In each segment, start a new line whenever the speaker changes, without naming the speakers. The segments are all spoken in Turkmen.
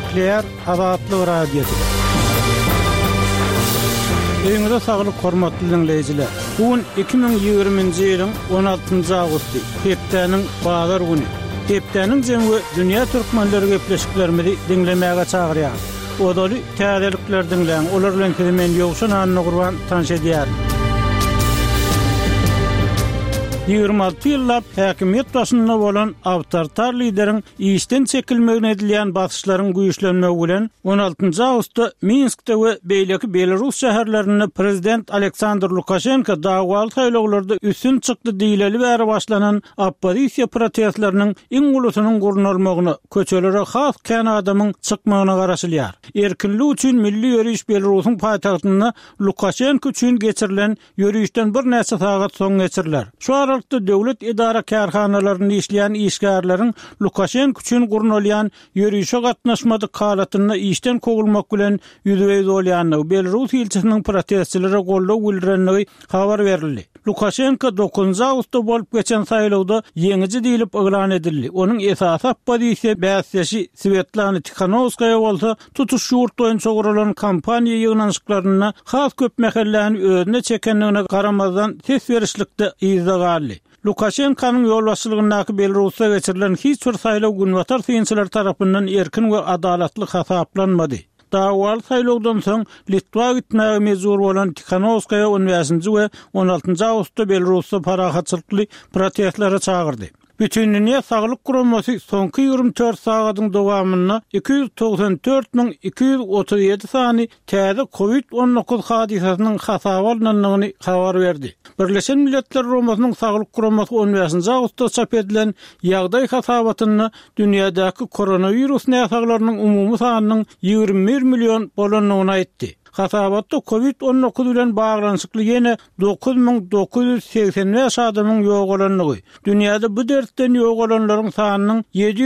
Nükleer Azatlyk Radiosu. Öňüňizde saglyk hormatly dinleýijiler. Bugün 2020-nji ýylyň 16-njy awgusty, hepdeniň bazar güni. Hepdeniň jemgy dünýä türkmenleri gepleşiklerimizi dinlemäge çagyrýar. Odaly täzelikler dinleýän, olar bilen men ýogşan anyny gurban tanış edýär. 26 ýyllap häkimiýet başynda bolan awtoritar lideriň işden çekilmegine edilýän basyşlaryň güýçlenmegi bilen 16-njy awgustda Minskde we beýleki Belarus şäherlerinde prezident Aleksandr Lukashenko dagwaly saýlawlarda üstün çykdy diýileli bäri başlanan oppozisiýa protestleriniň iň ulusynyň gurnalmagyna, köçelere has kän adamyň çykmagyna garaşylýar. Erkinlik üçin milli ýörüş Belarusyň paýtagtynda Lukashenko üçin geçirilen ýörüşden bir näçe sagat soň geçiriler. Şu döwlet idara karhanalaryny işleýän işgärleriň Lukashenko üçin gurnalýan ýörüşe gatnaşmady halatyna işden kogulmak bilen ýüzüňiz bolýanyny Belarus ilçesiniň protestçilere gollaw bildirenligi habar berildi. Lukashenko 9 awgustda bolup geçen saýlawda ýeňici diýilip eglan edildi. Onuň esasy oppozisiýa bäsçisi Svetlana Tikhanovskaya bolsa tutuş ýurt boýunça guralan kampaniýa ýygnanşyklaryna has köp mähelläni özüne çekenligine garamazdan ses berişlikde izlegaldy. Lukashenko'nun ýolbaşçylygyndaky Belarusda geçirilen hiç bir saýlaw günwatar synçylar tarapyndan erkin we adalatly hasaplanmady. Dagwaly saýlawdan soň Litwa gitmäge mejbur bolan Tikhanovskaya 15-nji we 16-njy awgustda Belarusda parahatçylykly protestlere çagyrdy. Bütün dünya Sağlık Kuramasy soňky 24 sagatyň dowamyna 294.237 sany täze COVID-19 hadisasynyň hasaba alınanlygyny habar berdi. Birleşen Milletler Romasynyň Sağlyk Kuramasy 15-nji awgustda çap edilen ýagdaý hasabatyny dünýädäki koronavirus näsaglarynyň umumy sanynyň 21 million bolanlygyny aýtdy. Hasabatda COVID-19 bilen baglanyşykly ýene 9.985 adamyň ýok bolanlygy. Dünýäde bu dertden ýok bolanlaryň sanynyň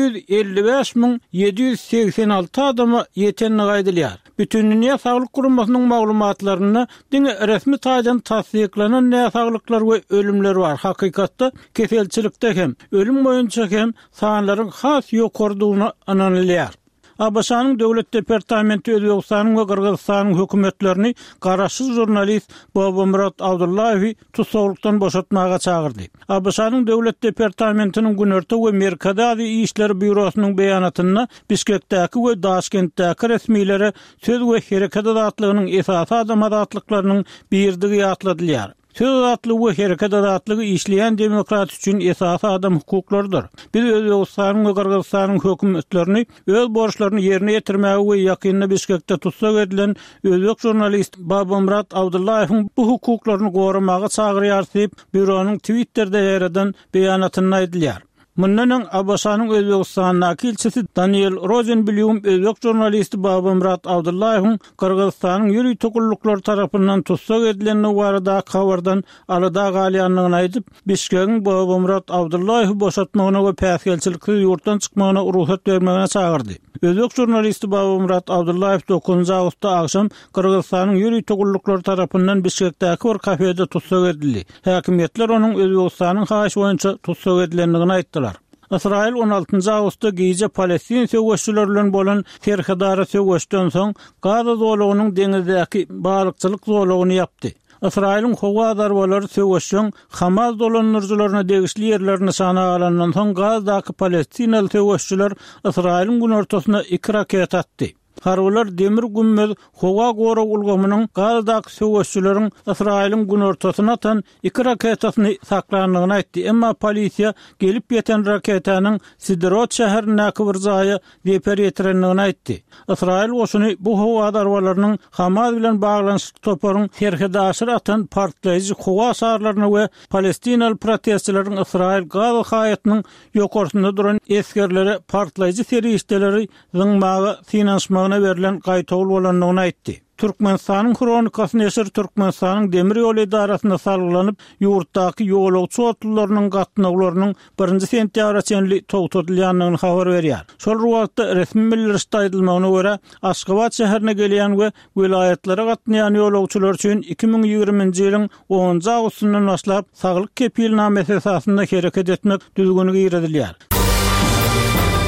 755.786 adama ýetenligi aýdylýar. Bütün Dünya Sağlyk Kuramasynyň maglumatlaryna diňe resmi taýdan tasdiklanan näsaglyklar we ölümler bar. Hakykatda keselçilikde hem ölüm boýunça hem sanlaryň has ýokurdygyny analizlýar. Abaşanyň döwlet departamenti Özbegistanyň we Kyrgyzstanyň hökümetlerini garaşsyz jurnalist Babamrat Abdullayew tutuklukdan boşatmaga çagyrdy. Abaşanyň döwlet departamentiniň Günerti we Merkezi işler bürosynyň beýanatyna Bişkekdäki we Daşkentdäki resmiýlere söz we hereket adatlygynyň esasy adam adatlyklarynyň birdigi ýatladylýar. Söz azatlygy we hereket azatlygy işleýän demokrat üçin esasy adam hukuklardyr. Biz Özbegistanyň we Kyrgyzstanyň hökümetlerini öz borçlaryny ýerine ýetirmäge we ýakynda Bişkekde tutsak edilen özbek jurnalist Babamrat Abdullayew bu hukuklaryny goramaga çagyrýar diýip büronyň Twitter'de ýaradan beýanatyny aýdylýar. Mundan Abaşanyň Özbegistanyň ilçesi Daniel Rosenblum özbek jurnalisti Babamrat Abdullayew Kyrgyzstanyň ýürüýi togulluklar tarapyndan tutsak edilen barada habardan alada galýanlygyny aýdyp, Bişkekiň Babamrat Abdullayew boşatmagyna we päsgelçilikli ýurtdan çykmagyna ruhsat bermegine çagyrdy. Özbek jurnalisti Babamrat Abdullayew 9 awgustda agşam Kyrgyzstanyň ýürüýi togulluklar tarapyndan Bişkekdäki bir kafede tutsak edildi. Häkimetler onuň Özbegistanyň haýyş boýunça tutsak edilenligini aýtdylar. Israil 16-njy awgustda giýje Palestin söwüşçüler bilen bolan terhidara söwüşden soň Gaza zolugynyň deňizdäki balykçylyk zolugyny ýapdy. Israil'in howa darbalary söwüşçüň Hamas dolanjylaryna degişli ýerlerini sana alandan soň Gazadaky Palestinaly söwüşçüler Israil'in gün ortasyna 2 raket atdy. Harwalar demir gümmez howa gora ulgamynyň Gazadaky söwüşçüleriň Israil'in gün ortasyna atan 2 raketasyny saklanlygyny aýtdy. Emma polisiýa gelip ýeten raketanyň Sidrot şäherindäki bir zaýa deper ýetirenligini aýtdy. Israil goşuny bu howa darwalarynyň Hamas bilen baglanyşyk toparyň terhidaşyr atan partlaýjy howa sarlaryny we Palestinaly protestçileriň Israil Gaza haýatynyň ýokarsynda duran eskerlere partlaýjy serişdeleri zyňmaga finanşmagyna berilen gaýtawul bolanlygyny aýtdy. Türkmenistanyň Kronikasy näşr Türkmenistanyň demir ýol idarasyna salgylanyp ýurtdaky ýolagçy otlarynyň gatnaglarynyň 1-nji sentýabra çenli togtadylýanlygyny habar berýär. Şol wagtda resmi milletde aýdylmagyna görä Aşgabat şäherine gelýän we vilayatlary gatnaýan ýolagçylar üçin 2020-nji ýylyň 10-njy awgustyndan başlap saglyk kepilnamesi esasynda hereket etmek düzgünligi ýeredilýär.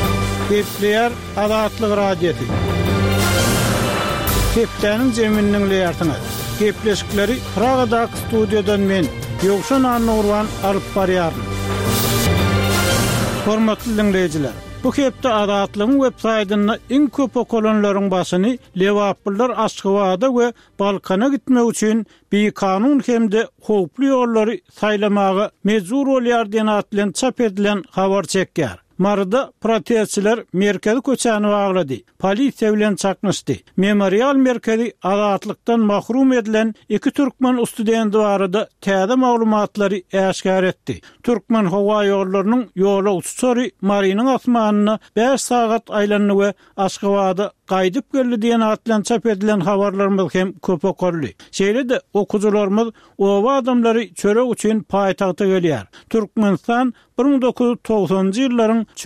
Gepleyer Azatlyk radiosu. Septäniň zeminiň leýartyňy. Gepleşikleri Pragadak studiodan men Ýogşan Annurwan alyp barýaryn. Hormatly dinleýijiler, bu hepde Azatlygyň web saýtyna iň köp okulanlaryň başyny Lewapyllar Aşgabatda we Balkana gitmek üçin bir kanun hemde howply ýollary saýlamagy mejbur bolýar diýen atlan çap edilen habar çekýär. Marada protestçiler merkezi köçäni baglady. Polisiýa bilen çaknyşdy. Memorial merkezi azatlykdan mahrum edilen iki türkmen studenti barada täze maglumatlary äşkar etdi. Türkmen hawa ýollarynyň ýola uçuşary Mariniň asmanyna 5 sagat aýlanyny we Aşgabatda gaýdyp geldi diýen atlan çap edilen habarlarymyz hem köp okurly. Şeýle-de okujularymyz owa adamlary çörek üçin paýtagta gelýär. Türkmenistan 1990-njy ýyllaryň